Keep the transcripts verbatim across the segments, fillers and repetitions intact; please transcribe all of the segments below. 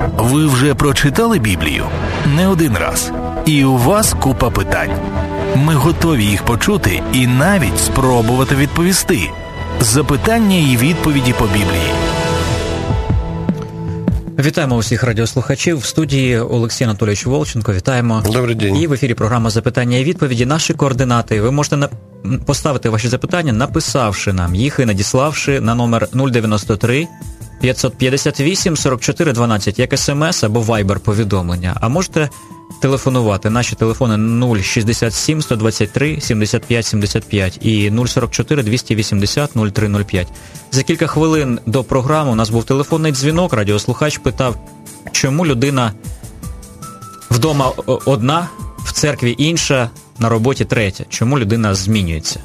Ви вже прочитали Біблію? Не один раз. І у вас купа питань. Ми готові їх почути і навіть спробувати відповісти. Запитання і відповіді по Біблії. Вітаємо усіх радіослухачів. В студії Олексій Анатолійович Волченко. Вітаємо. Добрий день. І в ефірі програма «Запитання і відповіді». Наші координати. Ви можете на... поставити ваші запитання, написавши нам їх і надіславши на номер нуль дев'яносто три п'ятсот п'ятдесят вісім сорок чотири дванадцять, як смс або вайбер повідомлення. А можете телефонувати. Наші телефони нуль шістдесят сім сто двадцять три сімдесят п'ять сімдесят п'ять і нуль сорок чотири двісті вісімдесят нуль три нуль п'ять. За кілька хвилин до програми у нас був телефонний дзвінок. Радіослухач питав, чому людина вдома одна, в церкві інша, на роботі третя. Чому людина змінюється?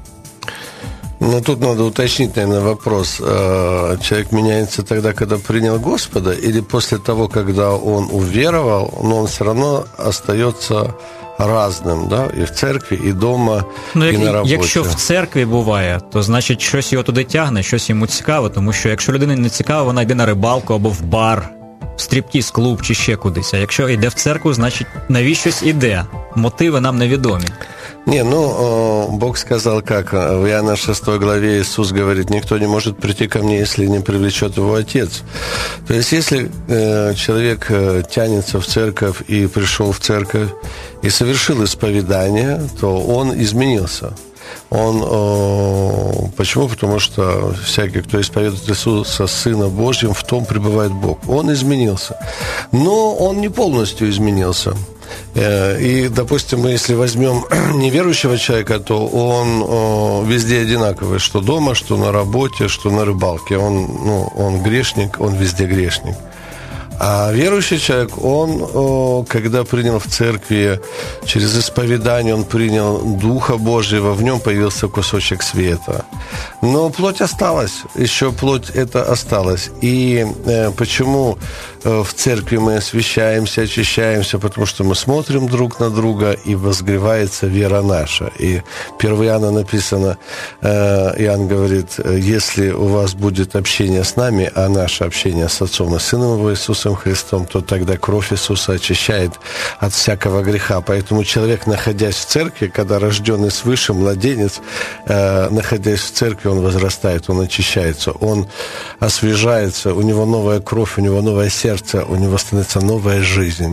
Ну, тут надо уточнить, наверное, вопрос. Человек меняется тогда, когда принял Господа, или после того, когда он уверовал, но он все равно остается разним, да? І в церкві, і вдома, ну, і як, на роботі. Якщо в церкві буває, то значить щось його туди тягне, щось йому цікаво, тому що якщо людина не цікава, вона йде на рибалку або в бар, в стріптіз-клуб чи ще кудись. А якщо йде в церкву, значить навіщось іде. Мотиви нам невідомі. Не, ну, Бог сказал как? В Иоанна шестой главе Иисус говорит, никто не может прийти ко мне, если не привлечет его Отец. То есть, если э, человек э, тянется в церковь и пришел в церковь и совершил исповедание, то он изменился. Он, э, почему? Потому что всякий, кто исповедует Иисуса Сына Божьим, в том пребывает Бог. Он изменился. Но он не полностью изменился. И, допустим, мы если возьмем неверующего человека, то он о, везде одинаковый, что дома, что на работе, что на рыбалке. Он, ну, он грешник, он везде грешник. А верующий человек, он, о, когда принял в церкви через исповедание, он принял Духа Божьего, в нем появился кусочек света. Но плоть осталась, еще плоть это осталась. И э, почему э, в церкви мы освящаемся, очищаемся? Потому что мы смотрим друг на друга, и возгревается вера наша. И первое Иоанна написано, э, Иоанн говорит, если у вас будет общение с нами, а наше общение с Отцом и Сыном Его Иисусом Христом, то тогда кровь Иисуса очищает от всякого греха. Поэтому человек, находясь в церкви, когда рожденный свыше, младенец, э, находясь в церкви, он возрастает, он очищается, он освежается, у него новая кровь, у него новое сердце, у него становится новая жизнь.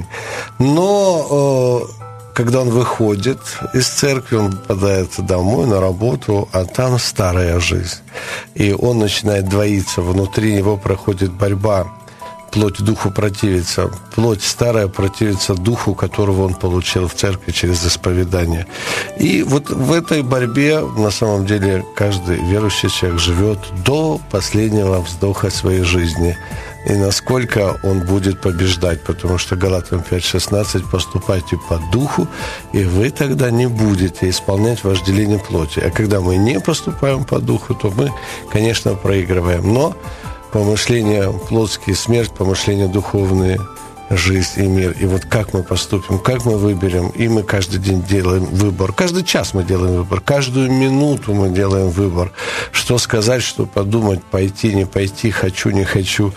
Но э, когда он выходит из церкви, он попадает домой, на работу, а там старая жизнь. И он начинает двоиться, внутри него проходит борьба. Плоть духу противится. Плоть старая противится духу, которого он получил в церкви через исповедание. И вот в этой борьбе, на самом деле, каждый верующий человек живет до последнего вздоха своей жизни. И насколько он будет побеждать. Потому что Галатам пять шестнадцать поступайте по духу, и вы тогда не будете исполнять вожделение плоти. А когда мы не поступаем по духу, то мы, конечно, проигрываем. Но помышления плотские, смерть, помышления духовные, жизнь и мир. И вот как мы поступим, как мы выберем, и мы каждый день делаем выбор. Каждый час мы делаем выбор, каждую минуту мы делаем выбор. Что сказать, что подумать, пойти, не пойти, хочу, не хочу.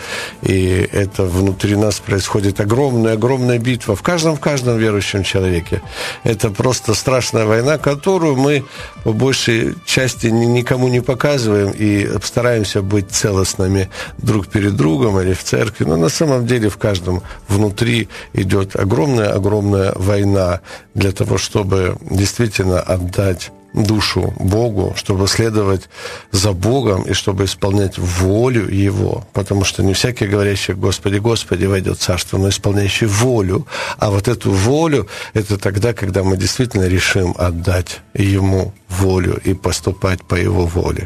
И это внутри нас происходит огромная-огромная битва. В каждом, в каждом верующем человеке. Это просто страшная война, которую мы по большей части никому не показываем и стараемся быть целостными друг перед другом или в церкви. Но на самом деле в каждом внутри идет огромная-огромная война для того, чтобы действительно отдать душу Богу, чтобы следовать за Богом и чтобы исполнять волю Его. Потому что не всякий, говорящий «Господи, Господи» войдет в Царство, но исполняющий волю. А вот эту волю – это тогда, когда мы действительно решим отдать Ему волю и поступать по Его воле.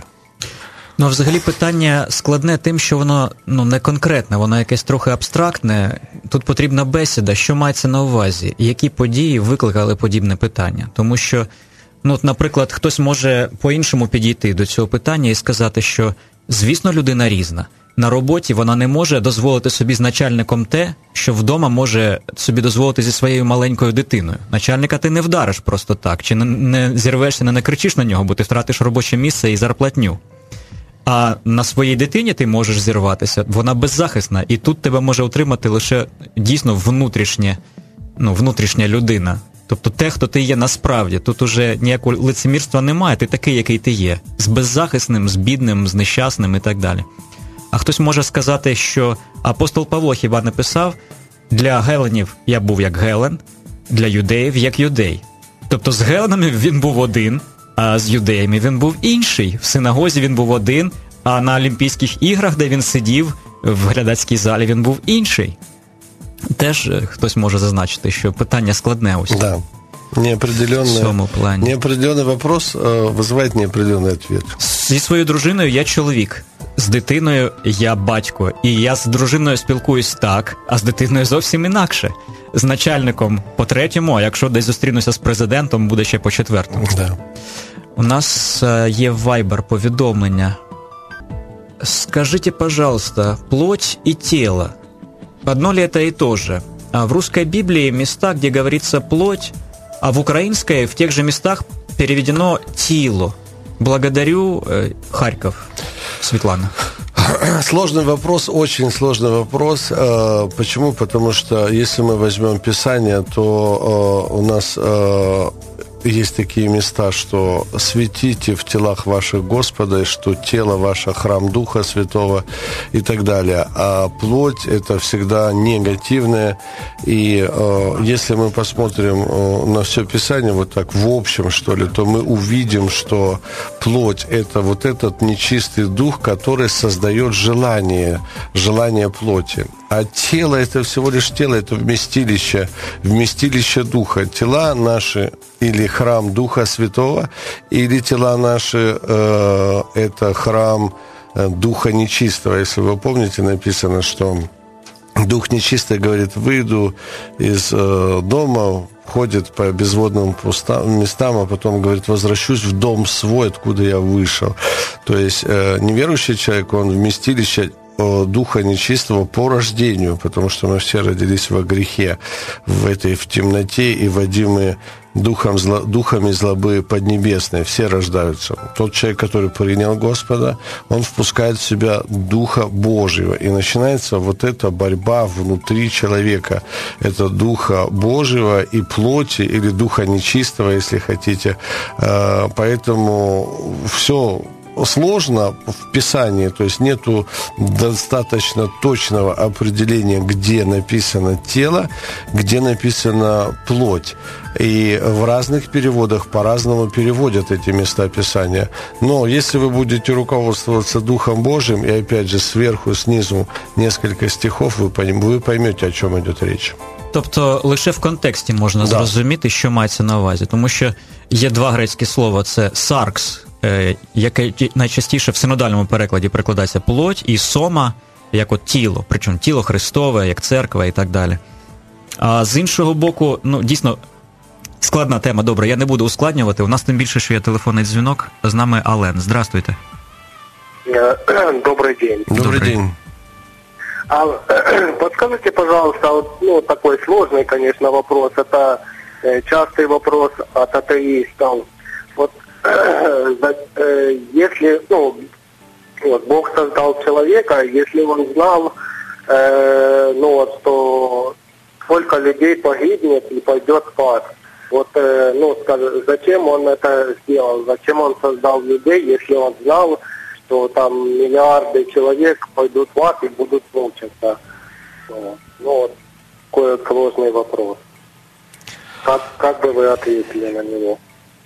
Ну, взагалі, питання складне тим, що воно, ну, не конкретне, воно якесь трохи абстрактне. Тут потрібна бесіда, що мається на увазі, які події викликали подібне питання. Тому що, ну, от, наприклад, хтось може по-іншому підійти до цього питання і сказати, що, звісно, людина різна. На роботі вона не може дозволити собі з начальником те, що вдома може собі дозволити зі своєю маленькою дитиною. Начальника ти не вдариш просто так, чи не, не зірвешся, не накричиш на нього, бо ти втратиш робоче місце і зарплатню. А на своїй дитині ти можеш зірватися, вона беззахисна, і тут тебе може утримати лише дійсно внутрішнє, ну, внутрішня людина. Тобто те, хто ти є насправді. Тут уже ніякого лицемірства немає, ти такий, який ти є. З беззахисним, з бідним, з нещасним і так далі. А хтось може сказати, що апостол Павло хіба не писав: для геленів я був як гелен, для юдеїв як юдей. Тобто з геленами він був один, а з юдеями він був інший. В синагозі він був один, а на Олімпійських іграх, де він сидів, в глядацькій залі, він був інший. Теж хтось може зазначити, що питання складне ось. Да. Неопределенный, неопределенный вопрос вызывает неопределенный ответ. Зі своєю дружиною я чоловік, з дитиною я батько. І я з дружиною спілкуюсь так, а з дитиною зовсім інакше. З начальником по третьому, а якщо десь зустрінуся з президентом, буде ще по четвертому. Да. У нас є вайбер-повідомлення. Скажите, пожалуйста, плоть и тело, одно ли это и то же? А в русской Библии места, где говорится плоть, а в украинской в тех же местах переведено «тіло». Благодарю, э, Харьков. Светлана. Сложный вопрос, очень сложный вопрос. Почему? Потому что если мы возьмем Писание, то у нас есть такие места, что «светите в телах ваших Господа», и что тело ваше – храм Духа Святого и так далее. А плоть – это всегда негативное. И э, если мы посмотрим э, на все Писание вот так в общем, что ли, то мы увидим, что плоть – это вот этот нечистый дух, который создает желание, желание плоти. А тело – это всего лишь тело, это вместилище, вместилище Духа. Тела наши или храм Духа Святого, или тела наши э, – это храм Духа Нечистого. Если вы помните, написано, что Дух Нечистый говорит: выйду из э, дома, ходит по безводным пустам, местам, а потом говорит: возвращусь в дом свой, откуда я вышел. То есть э, неверующий человек, он вместилище Духа Нечистого по рождению, потому что мы все родились во грехе, в этой в темноте и водимые духом, зло, духами злобы поднебесной. Все рождаются. Тот человек, который принял Господа, он впускает в себя Духа Божьего. И начинается вот эта борьба внутри человека. Это Духа Божьего и плоти, или Духа Нечистого, если хотите. Поэтому все сложно в Писании, то есть нету достаточно точного определения, где написано тело, где написана плоть. И в разных переводах по-разному переводят эти места Писания. Но если вы будете руководствоваться Духом Божьим, и опять же сверху, снизу несколько стихов, ви поймете, о чому йде річ. Тобто лише в контексті можна да. зрозуміти, що мається на увазі. Тому що є два грецькі слова – це «саркс», яке найчастіше в синодальному перекладі перекладається плоть, і сома, як от тіло, причому тіло Христове, як церква і так далі. А з іншого боку, ну, дійсно, складна тема. Добре, я не буду ускладнювати. У нас тим більше, що є телефонний дзвінок. З нами Ален. Здравствуйте. Добрый день. Добрый день. А, подскажите, пожалуйста, вот, ну, такой сложный, конечно, вопрос. Это э, частый вопрос от атеистов. Вот если, ну, вот, Бог создал человека, если он знал, э, ну, вот, что сколько людей погибнет и пойдет в ад, вот, э, ну, скажем, зачем он это сделал, зачем он создал людей, если он знал, что там миллиарды человек пойдут в ад и будут мучиться. Вот. Ну, вот, такой сложный вопрос. Как, как бы вы ответили на него?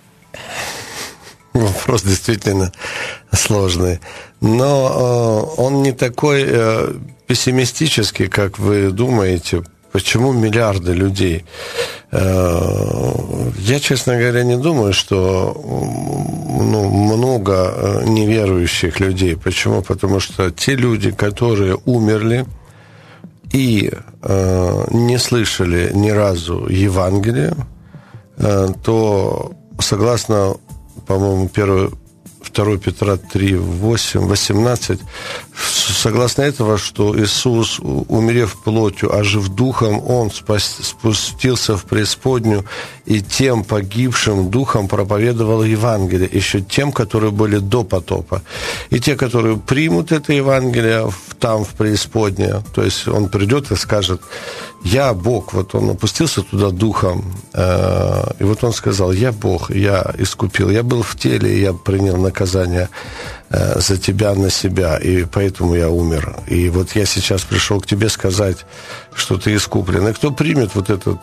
Вопрос действительно сложный. Но э, он не такой э, пессимистический, как вы думаете. Почему миллиарды людей? Э, я, честно говоря, не думаю, что ну, много неверующих людей. Почему? Потому что те люди, которые умерли и э, не слышали ни разу Евангелия, э, то согласно, по-моему, первое, второе Петра три, восемь, восемнадцать, согласно этого, что Иисус, умерев плотью, ожив духом, Он спустился в преисподнюю и тем погибшим духом проповедовал Евангелие, еще тем, которые были до потопа. И те, которые примут это Евангелие там, в преисподнее, то есть он придет и скажет: «Я Бог». Вот он опустился туда духом, и вот он сказал: «Я Бог, я искупил, я был в теле, и я принял наказание за тебя на себя, и поэтому я умер. И вот я сейчас пришел к тебе сказать, что ты искуплен». И кто примет вот этот,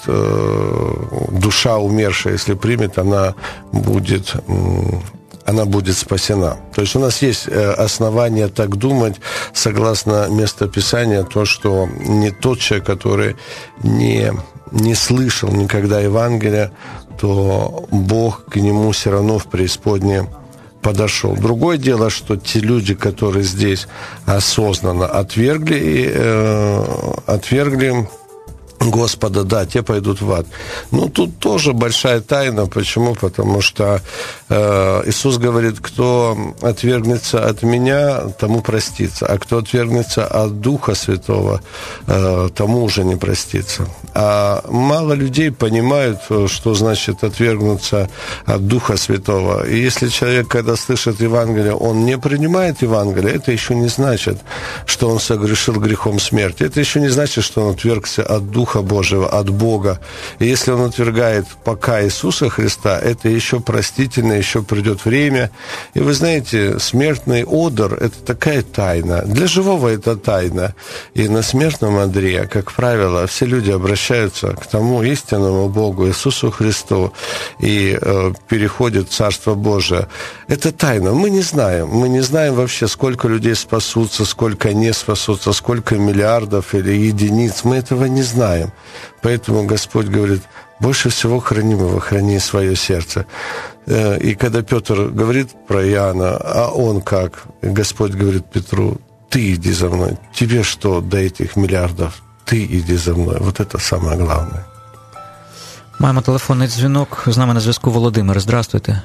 душа умершая, если примет, она будет... она будет спасена. То есть у нас есть основания так думать, согласно местописанию, то, что не тот человек, который не, не слышал никогда Евангелия, то Бог к нему все равно в преисподнее подошел. Другое дело, что те люди, которые здесь осознанно отвергли, э, отвергли Господа, да, те пойдут в ад. Но тут тоже большая тайна. Почему? Потому что э, Иисус говорит: кто отвергнется от Меня, тому простится, а кто отвергнется от Духа Святого, э, тому уже не простится. А мало людей понимают, что значит отвергнуться от Духа Святого. И если человек, когда слышит Евангелие, он не принимает Евангелие, это еще не значит, что он согрешил грехом смерти. Это еще не значит, что он отвергся от Духа Божьего, от Бога. И если он отвергает пока Иисуса Христа, это еще простительно, еще придет время. И вы знаете, смертный одр – это такая тайна. Для живого это тайна. И на смертном одре, как правило, все люди обращаются к тому истинному Богу, Иисусу Христу, и э, переходят в Царство Божие. Это тайна. Мы не знаем. Мы не знаем вообще, сколько людей спасутся, сколько не спасутся, сколько миллиардов или единиц. Мы этого не знаем. Поэтому Господь говорит: больше всего хранимого храни свое сердце. И когда Петр говорит про Иоанна, а он как? Господь говорит Петру: ты иди за мной. Тебе что до этих миллиардов? Ты иди за мной. Вот это самое главное. Маємо телефонний дзвінок. З нами на зв'язку Володимир. Здравствуйте.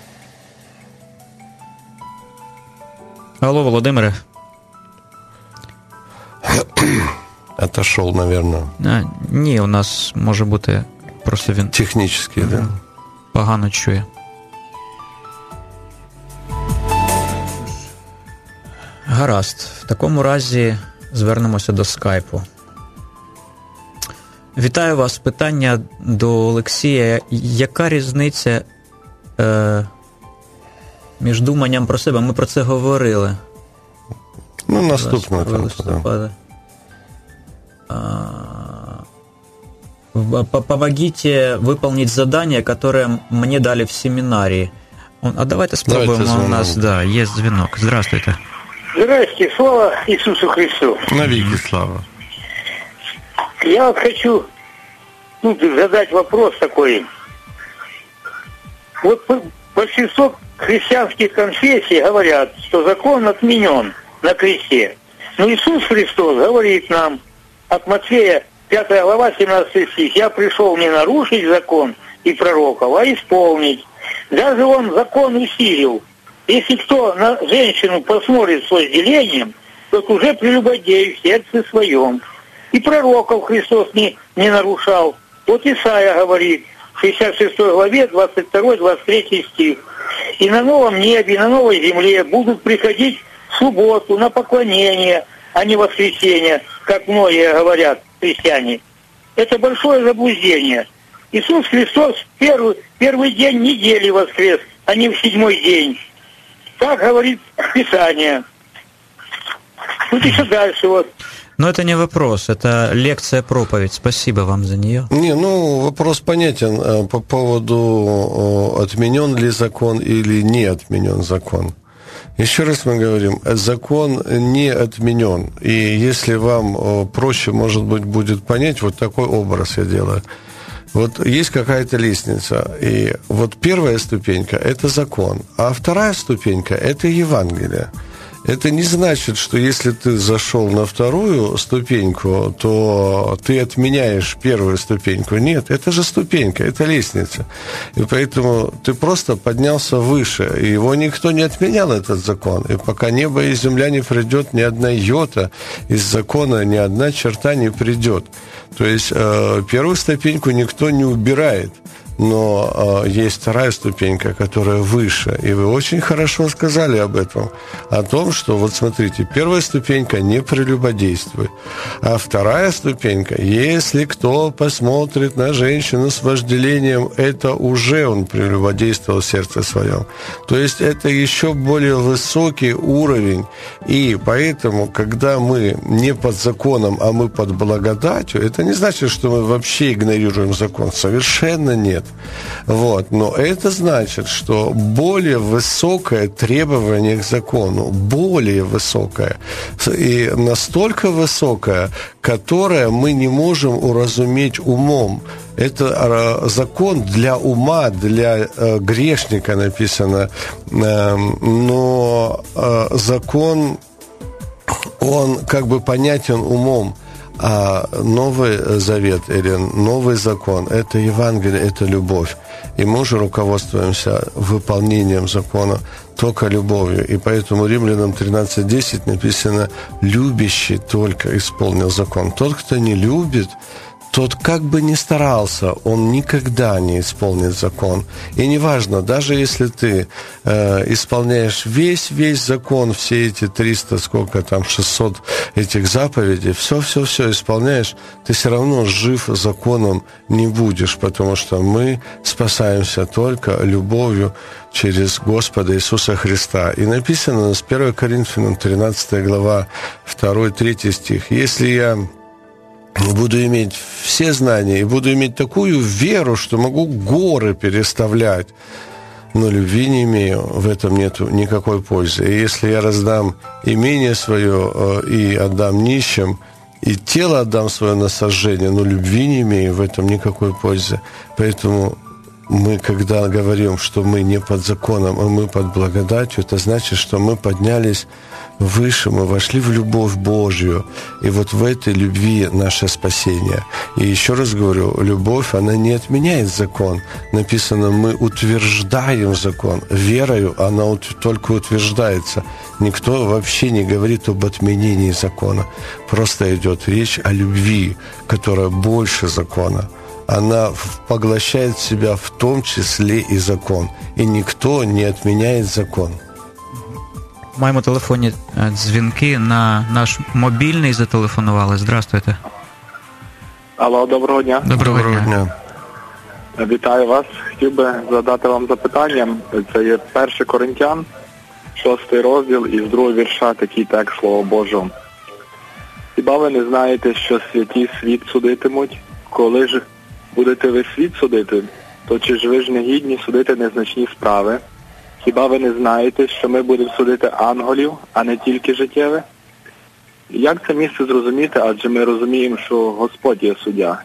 Алло, Володимире. Отошел, наверное. А, ні, у нас може бути просто він... Технически, да? Погано чує. Гаразд. В такому разі звернемося до скайпу. Вітаю вас. Питання до Олексія. Яка різниця е, між думанням про себе? Ми про це говорили. Ну, наступного листопада. Помогите выполнить задание, которое мне дали в семинарии. А давайте спробуем. Давайте у нас, да, есть звонок. Здравствуйте. Здравствуйте, слава Иисусу Христу. Навеки слава. Я вот хочу ну, задать вопрос такой. Вот большинство христианских конфессий говорят, что закон отменен на кресте. Но Иисус Христос говорит нам от Матфея пятая глава, семнадцатый стих: «Я пришел не нарушить закон и пророков, а исполнить». Даже он закон усилил. Если кто на женщину посмотрит с вожделением, тот уже прелюбодей в сердце своем. И пророков Христос не, не нарушал. Вот Исаия говорит в шестьдесят шестой главе, двадцать второй двадцать третий стих: «И на новом небе, на новой земле будут приходить в субботу на поклонение, а не воскресенье, как многие говорят христиане». Это большое заблуждение. Иисус Христос в первый, первый день недели воскрес, а не в седьмой день. Так говорит Писание. Тут еще дальше вот. Но это не вопрос, это лекция, проповедь. Спасибо вам за нее. Не, ну, вопрос понятен по поводу, отменен ли закон или не отменен закон. Еще раз мы говорим, закон не отменен. И если вам проще, может быть, будет понять, вот такой образ я делаю. Вот есть какая-то лестница, и вот первая ступенька – это закон, а вторая ступенька – это Евангелие. Это не значит, что если ты зашел на вторую ступеньку, то ты отменяешь первую ступеньку. Нет, это же ступенька, это лестница. И поэтому ты просто поднялся выше, и его никто не отменял, этот закон. И пока небо и земля не придет, ни одна йота из закона, ни одна черта не придет. То есть э, первую ступеньку никто не убирает. но э, есть вторая ступенька, которая выше. И вы очень хорошо сказали об этом. О том, что, вот смотрите, первая ступенька – не прелюбодействуй. А вторая ступенька – если кто посмотрит на женщину с вожделением, это уже он прелюбодействовал в сердце своем. То есть это еще более высокий уровень. И поэтому, когда мы не под законом, а мы под благодатью, это не значит, что мы вообще игнорируем закон. Совершенно нет. Вот. Но это значит, что более высокое требование к закону, более высокое, и настолько высокое, которое мы не можем уразуметь умом. Это закон для ума, для э, грешника написано, э, но э, закон, он как бы понятен умом. А Новый Завет или Новый Закон – это Евангелие, это любовь. И мы же руководствуемся выполнением закона только любовью. И поэтому Римлянам тринадцать десять написано: «Любящий только исполнил закон». Тот, кто не любит, тот как бы ни старался, он никогда не исполнит закон. И неважно, даже если ты э, исполняешь весь-весь закон, все эти триста, сколько там, шестьсот этих заповедей, все-все-все исполняешь, ты все равно жив законом не будешь, потому что мы спасаемся только любовью через Господа Иисуса Христа. И написано с первого Коринфянам тринадцатая глава, второй-третий стих: «Если я буду иметь все знания и буду иметь такую веру, что могу горы переставлять, но любви не имею, в этом нет никакой пользы. И если я раздам имение свое и отдам нищим, и тело отдам свое на сожжение, но любви не имею, в этом никакой пользы». Поэтому мы, когда говорим, что мы не под законом, а мы под благодатью, это значит, что мы поднялись выше, мы вошли в любовь Божью. И вот в этой любви наше спасение. И еще раз говорю, любовь, она не отменяет закон. Написано, мы утверждаем закон. Верою она ут- только утверждается. Никто вообще не говорит об отменении закона. Просто идет речь о любви, которая больше закона. Она поглощает в себя в том числе и закон. И никто не отменяет закон. Маємо телефонні дзвінки. На наш мобільний зателефонували. Здравствуйте. Алло, доброго дня. Доброго, доброго дня. дня. Вітаю вас. Хотів би задати вам запитання. Це є перший Коринтян, шостий розділ, і з другого вірша такий текст Слова Божого. Хіба ви не знаєте, що святі світ судитимуть? Коли ж будете ви світ судити, то чи ж ви ж не гідні судити незначні справи? Хіба ви не знаєте, що ми будемо судити ангелів, а не тільки життєве? Як це місце зрозуміти, адже ми розуміємо, що Господь є суддя?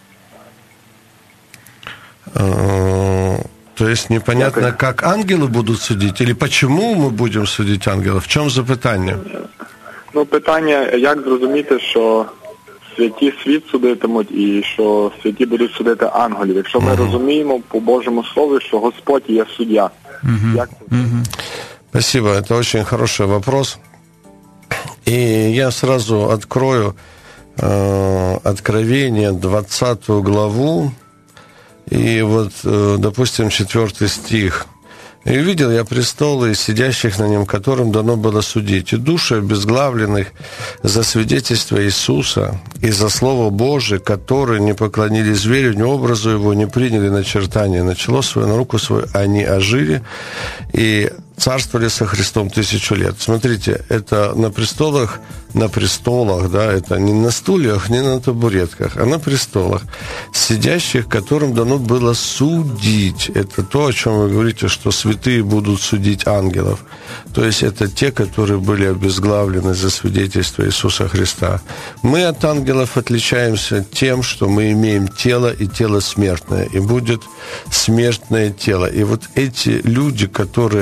То есть непонятно, как ангелы будут судить, или почему мы будем судить ангелов? В чому запитання? Ну, питання, як зрозуміти, що святі світ судитимуть і що святі будуть судити ангелів? Якщо ми uh-huh. розуміємо по Божому Слову, що Господь є суддя. Uh-huh. Як це? Uh-huh. Спасибо, это очень хороший вопрос. И я сразу открою э, Откровение, двадцатую главу, и вот, э, допустим, четвертый стих. «И увидел я престолы, и сидящих на нем, которым дано было судить, и души обезглавленных за свидетельство Иисуса и за Слово Божие, которые не поклонились зверю, ни образу его, не приняли начертание на чело свое, на руку свою, они ожили и царствовали со Христом тысячу лет». Смотрите, это на престолах, на престолах, да, это не на стульях, не на табуретках, а на престолах, сидящих, которым дано было судить. Это то, о чем вы говорите, что святые будут судить ангелов. То есть это те, которые были обезглавлены за свидетельство Иисуса Христа. Мы от ангелов отличаемся тем, что мы имеем тело и тело смертное, и будет смертное тело. И вот эти люди, которые отдали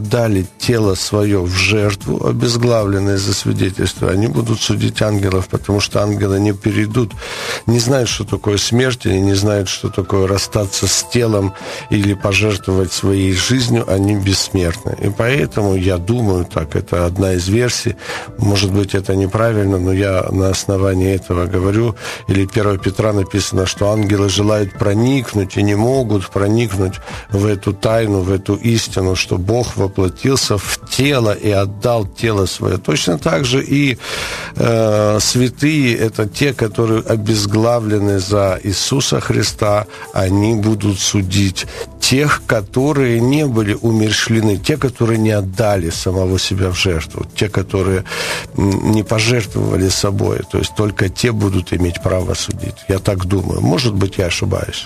отдали тело свое в жертву, обезглавленное за свидетельство, они будут судить ангелов, потому что ангелы не перейдут, не знают, что такое смерть, они не знают, что такое расстаться с телом или пожертвовать своей жизнью, они бессмертны. И поэтому я думаю так, это одна из версий, может быть, это неправильно, но я на основании этого говорю, или первого Петра написано, что ангелы желают проникнуть и не могут проникнуть в эту тайну, в эту истину, что Бог воплотился в тело и отдал тело свое. Точно так же и э, святые, это те, которые обезглавлены за Иисуса Христа, они будут судить тех, которые не были умерщвлены, те, которые не отдали самого себя в жертву, те, которые не пожертвовали собой. То есть только те будут иметь право судить. Я так думаю. Может быть, я ошибаюсь.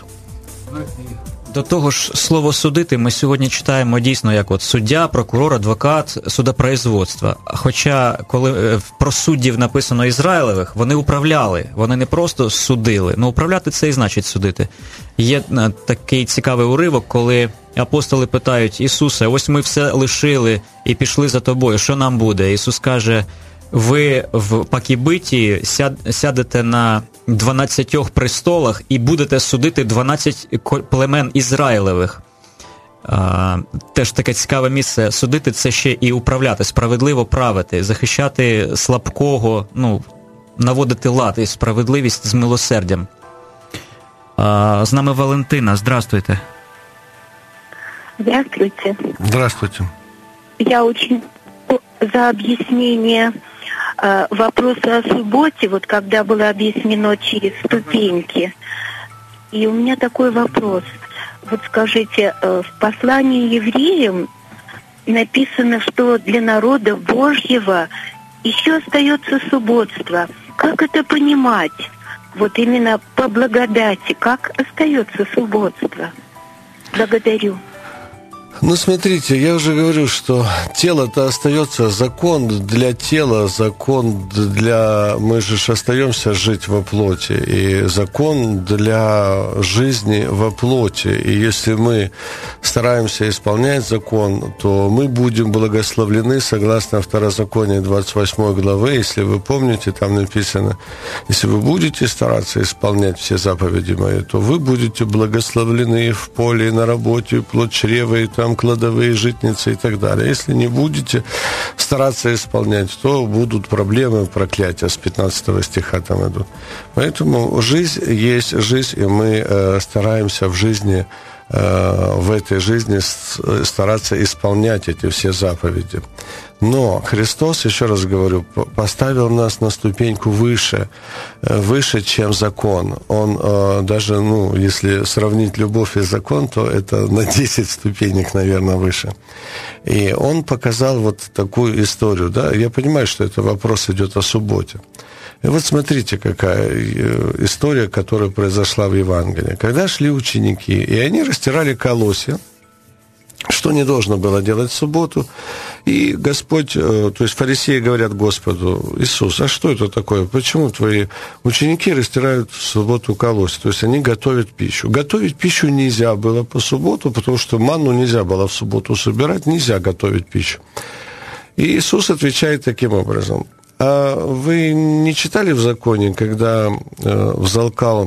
До того ж, слово «судити» ми сьогодні читаємо дійсно як от суддя, прокурор, адвокат, судопроизводства. Хоча, коли про суддів написано Ізраїлевих, вони управляли, вони не просто судили. Ну, управляти – це і значить судити. Є такий цікавий уривок, коли апостоли питають Ісуса, ось ми все лишили і пішли за тобою, що нам буде? Ісус каже, ви в Пакібиті сядете на дванадцятьох престолах і будете судити дванадцять племен Ізраїлевих. А, теж таке цікаве місце. Судити – це ще і управляти, справедливо правити, захищати слабкого, ну, наводити лад і справедливість з милосердям. А, з нами Валентина. Здравствуйте. Здравствуйте. Здравствуйте. Я очень за объяснение э, вопроса о субботе, вот когда было объяснено через ступеньки. И у меня такой вопрос. Вот скажите, э, в послании евреям написано, что для народа Божьего еще остается субботство. Как это понимать? Вот именно по благодати, как остается субботство? Благодарю. Ну, смотрите, я уже говорю, что тело-то остается, закон для тела, закон для... Мы же остаемся жить во плоти, и закон для жизни во плоти. И если мы стараемся исполнять закон, то мы будем благословлены, согласно Второзаконию двадцать восьмой главы. Если вы помните, там написано, если вы будете стараться исполнять все заповеди мои, то вы будете благословлены в поле, и на работе, и плод чрева, и там кладовые, житницы и так далее. Если не будете стараться исполнять, то будут проблемы, проклятия. С пятнадцатого стиха там идут. Поэтому жизнь есть жизнь, и мы э, стараемся в жизни, э, в этой жизни стараться исполнять эти все заповеди. Но Христос, еще раз говорю, поставил нас на ступеньку выше, выше, чем закон. Он э, даже, ну, если сравнить любовь и закон, то это на десять ступенек, наверное, выше. И он показал вот такую историю, да. Я понимаю, что это вопрос идет о субботе. И вот смотрите, какая история, которая произошла в Евангелии. Когда шли ученики, и они растирали колосья, что не должно было делать в субботу. И Господь, то есть фарисеи говорят Господу: Иисус, а что это такое? Почему твои ученики растирают в субботу колосья? То есть они готовят пищу. Готовить пищу нельзя было по субботу, потому что манну нельзя было в субботу собирать, нельзя готовить пищу. И Иисус отвечает таким образом: а вы не читали в законе, когда э, взалкал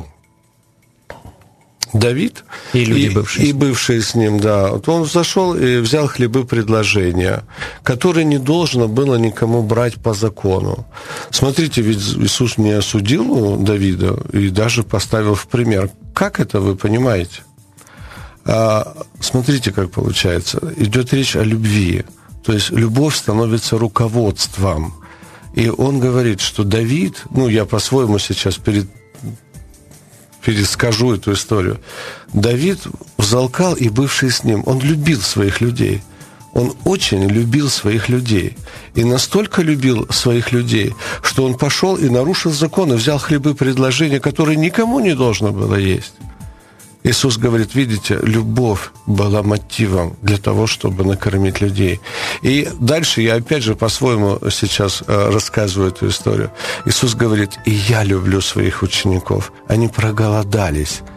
Давид и люди, и, бывшие. и бывшие с ним, да, вот он зашел и взял хлебы предложения, которые не должно было никому брать по закону. Смотрите, ведь Иисус не осудил Давида и даже поставил в пример. Как это вы понимаете? А, смотрите, как получается. Идет речь о любви. То есть любовь становится руководством. И он говорит, что Давид, ну, я по-своему сейчас перед перескажу эту историю. Давид взалкал и бывший с ним. Он любил своих людей. Он очень любил своих людей. И настолько любил своих людей, что он пошел и нарушил закон, и взял хлебы предложения, которые никому не должно было есть. Иисус говорит, видите, любовь была мотивом для того, чтобы накормить людей. И дальше я опять же по-своему сейчас рассказываю эту историю. Иисус говорит, и я люблю своих учеников. Они проголодались.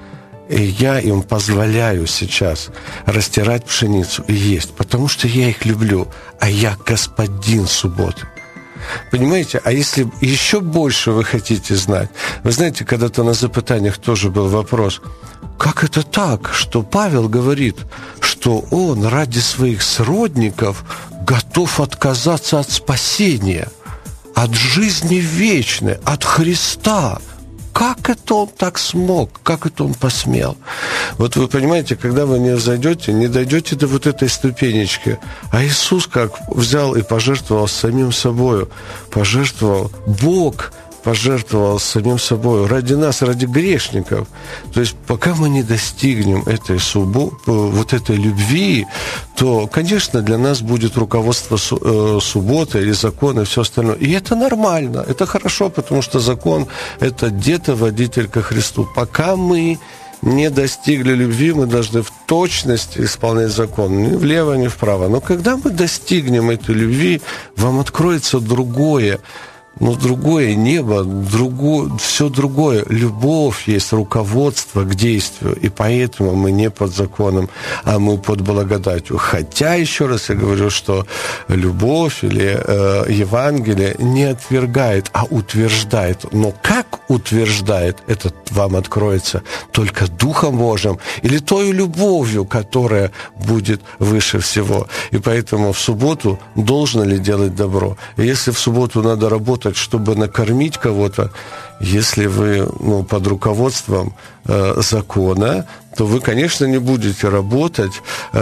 И я им позволяю сейчас растирать пшеницу и есть, потому что я их люблю, а я господин субботы. Понимаете? А если еще больше вы хотите знать, вы знаете, когда-то на запытаниях тоже был вопрос, как это так, что Павел говорит, что он ради своих сродников готов отказаться от спасения, от жизни вечной, от Христа? Как это он так смог? Как это он посмел? Вот вы понимаете, когда вы не взойдете, не дойдете до вот этой ступенечки, а Иисус как взял и пожертвовал самим собою, пожертвовал, Бог пожертвовал самим собой ради нас, ради грешников. То есть пока мы не достигнем этой суббо, вот этой любви, то, конечно, для нас будет руководство субботы или закон и все остальное. И это нормально, это хорошо, потому что закон – это где-то водитель ко Христу. Пока мы не достигли любви, мы должны в точности исполнять закон, ни влево, ни вправо. Но когда мы достигнем этой любви, вам откроется другое, но другое небо, другое, все другое. Любовь есть руководство к действию, и поэтому мы не под законом, а мы под благодатью. Хотя, еще раз я говорю, что любовь или э, Евангелие не отвергает, а утверждает. Но как утверждает, это вам откроется только Духом Божьим или той любовью, которая будет выше всего. И поэтому в субботу должно ли делать добро? И если в субботу надо работать, чтобы накормить кого-то, если вы ну, под руководством э, закона, то вы, конечно, не будете работать,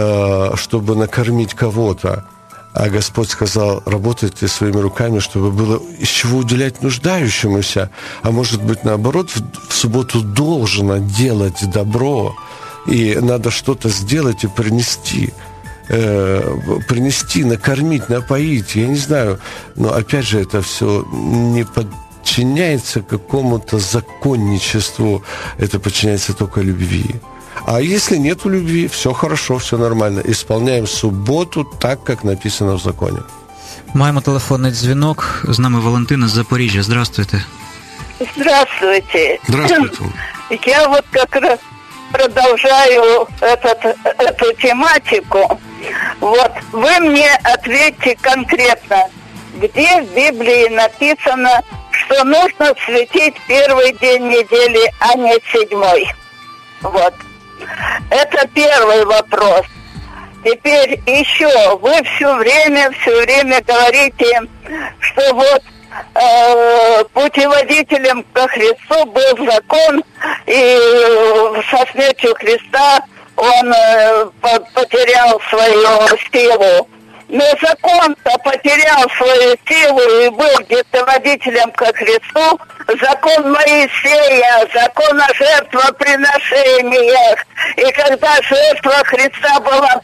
э, чтобы накормить кого-то. А Господь сказал, работайте своими руками, чтобы было из чего уделять нуждающемуся. А может быть, наоборот, в, в субботу должно делать добро, и надо что-то сделать и принести. принести, накормить, напоить, я не знаю, но опять же это все не подчиняется какому-то законничеству, это подчиняется только любви. А если нету любви, все хорошо, все нормально. Исполняем субботу так, как написано в законе. Маємо телефонний дзвінок. З нами Валентина з Запоріжжя. Здравствуйте. Здравствуйте. Здравствуйте. Я вот как раз продолжаю этот, эту тематику. Вот, вы мне ответьте конкретно, где в Библии написано, что нужно светить первый день недели, а не седьмой. Вот. Это первый вопрос. Теперь еще, вы все время, все время говорите, что вот э, путеводителем ко Христу был закон, и со смертью Христа он э, потерял свою силу. Но закон-то потерял свою силу и был путеводителем ко Христу. Закон Моисея, закон о жертвоприношениях. И когда жертва Христа была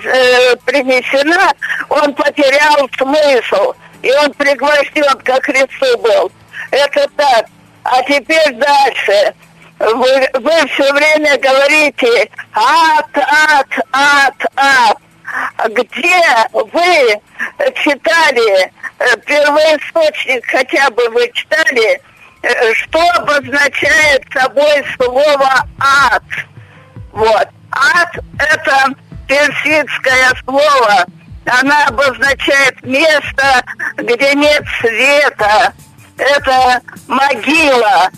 принесена, он потерял смысл. И он пригвожден ко Христу был. Это так. А теперь дальше. Вы, вы все время говорите ад, ад, ад, ад. Где вы читали, первоисточник хотя бы вы читали, что обозначает собой слово ад? Вот. Ад – это персидское слово. Она обозначает место, где нет света. Это могила,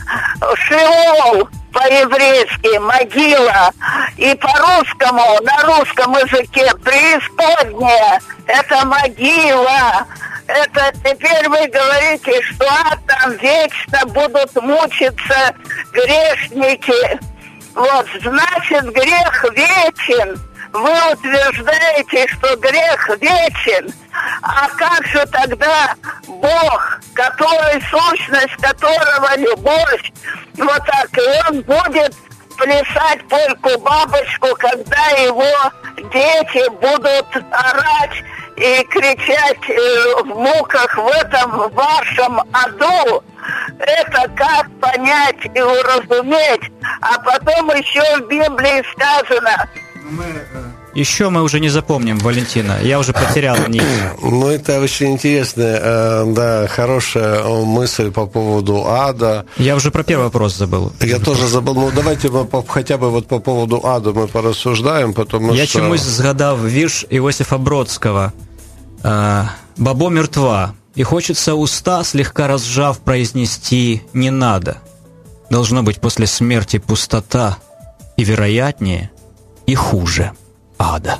Шеол по-еврейски, могила. И по-русскому, на русском языке, преисподняя, это могила. Это теперь вы говорите, что а, там вечно будут мучиться грешники. Вот, значит, грех вечен. Вы утверждаете, что грех вечен. А как же тогда Бог, который сущность которого любовь, вот так, и он будет плясать польку-бабочку, когда его дети будут орать и кричать э, в муках в этом вашем аду? Это как понять и уразуметь? А потом еще в Библии сказано... Еще мы уже не запомним, Валентина. Я уже потерял нить. Ну, это очень интересная, да, хорошая мысль по поводу ада. Я уже про первый вопрос забыл. Я тоже забыл. Ну, давайте мы хотя бы вот по поводу ада мы порассуждаем, потому Я что... Я чомусь згадав вірш Иосифа Бродского «Бабо мертва, и хочется уста, слегка разжав, произнести «не надо». Должно быть после смерти пустота, и вероятнее, и хуже ада».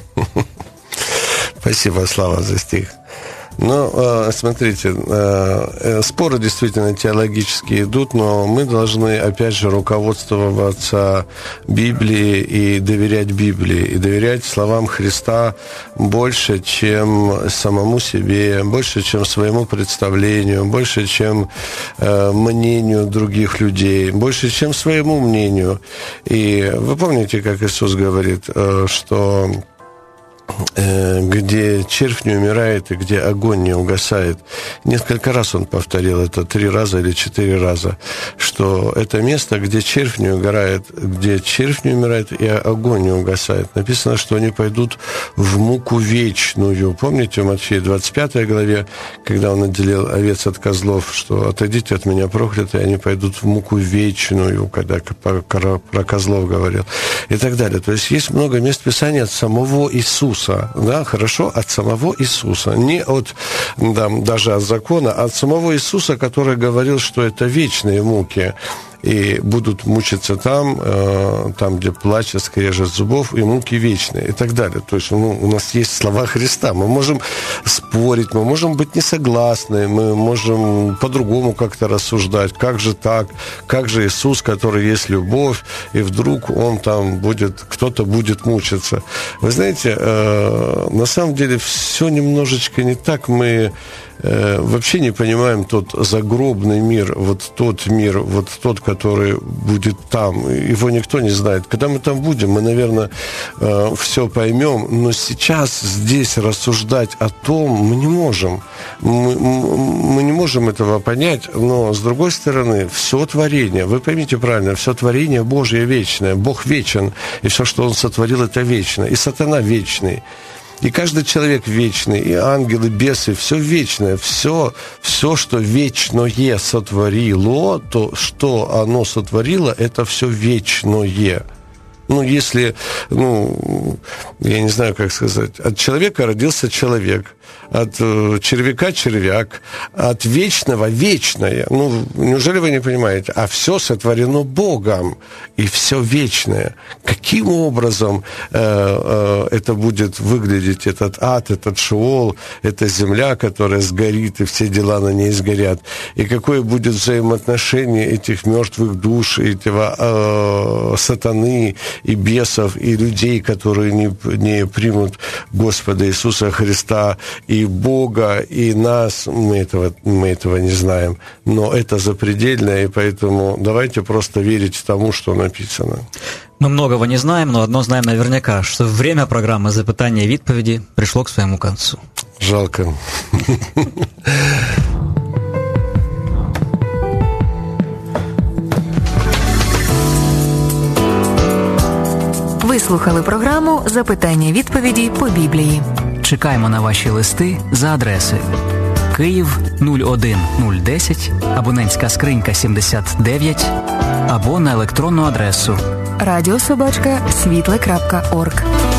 Спасибо, Слава, за стих. Ну, смотрите, споры действительно теологически идут, но мы должны, опять же, руководствоваться Библией и доверять Библии, и доверять словам Христа больше, чем самому себе, больше, чем своему представлению, больше, чем мнению других людей, больше, чем своему мнению. И вы помните, как Иисус говорит, что... где червь не умирает и где огонь не угасает. Несколько раз он повторил это, три раза или четыре раза, что это место, где червь не угорает, где червь не умирает и огонь не угасает. Написано, что они пойдут в муку вечную. Помните в Матфея двадцать пятой главе, когда он отделил овец от козлов, что «отойдите от меня, проклятые, они пойдут в муку вечную», когда про козлов говорил, и так далее. То есть есть много мест Писания от самого Иисуса. Да, хорошо, от самого Иисуса. Не от, да, даже от закона, а от самого Иисуса, который говорил, что это вечные муки. И будут мучиться там, э, там, где плач, скрежет зубов, и муки вечные, и так далее. То есть ну, у нас есть слова Христа. Мы можем спорить, мы можем быть не согласны, мы можем по-другому как-то рассуждать. Как же так? Как же Иисус, который есть любовь, и вдруг он там будет, кто-то будет мучиться? Вы знаете, э, на самом деле все немножечко не так. Мы вообще не понимаем тот загробный мир, вот тот мир, вот тот, который будет там. Его никто не знает. Когда мы там будем, мы, наверное, все поймем. Но сейчас здесь рассуждать о том мы не можем. Мы, мы не можем этого понять. Но, с другой стороны, все творение, вы поймите правильно, все творение Божье вечное. Бог вечен. И все, что Он сотворил, это вечно. И сатана вечный. И каждый человек вечный, и ангелы, бесы, все вечное, все, все, что вечное сотворило, то, что оно сотворило, это все вечное. Ну, если, ну, я не знаю, как сказать, от человека родился человек, от э, червяка червяк, от вечного вечное. Ну, неужели вы не понимаете? А все сотворено Богом, и все вечное. Каким образом э, э, это будет выглядеть, этот ад, этот шеол, эта земля, которая сгорит, и все дела на ней сгорят? И какое будет взаимоотношение этих мертвых душ, этого э, сатаны, и бесов, и людей, которые не, не примут Господа Иисуса Христа, и Бога, и нас, мы этого, мы этого не знаем. Но это запредельно, и поэтому давайте просто верить тому, что написано. Мы многого не знаем, но одно знаем наверняка, что время программы «Запитання і відповіді» пришло к своему концу. Жалко. Ви слухали програму «Запитання-відповіді по Біблії». Чекаємо на ваші листи за адресою Київ нуль один нуль десять, абонентська скринька сімдесят дев'ять, або на електронну адресу радіособачка світле крапка орг.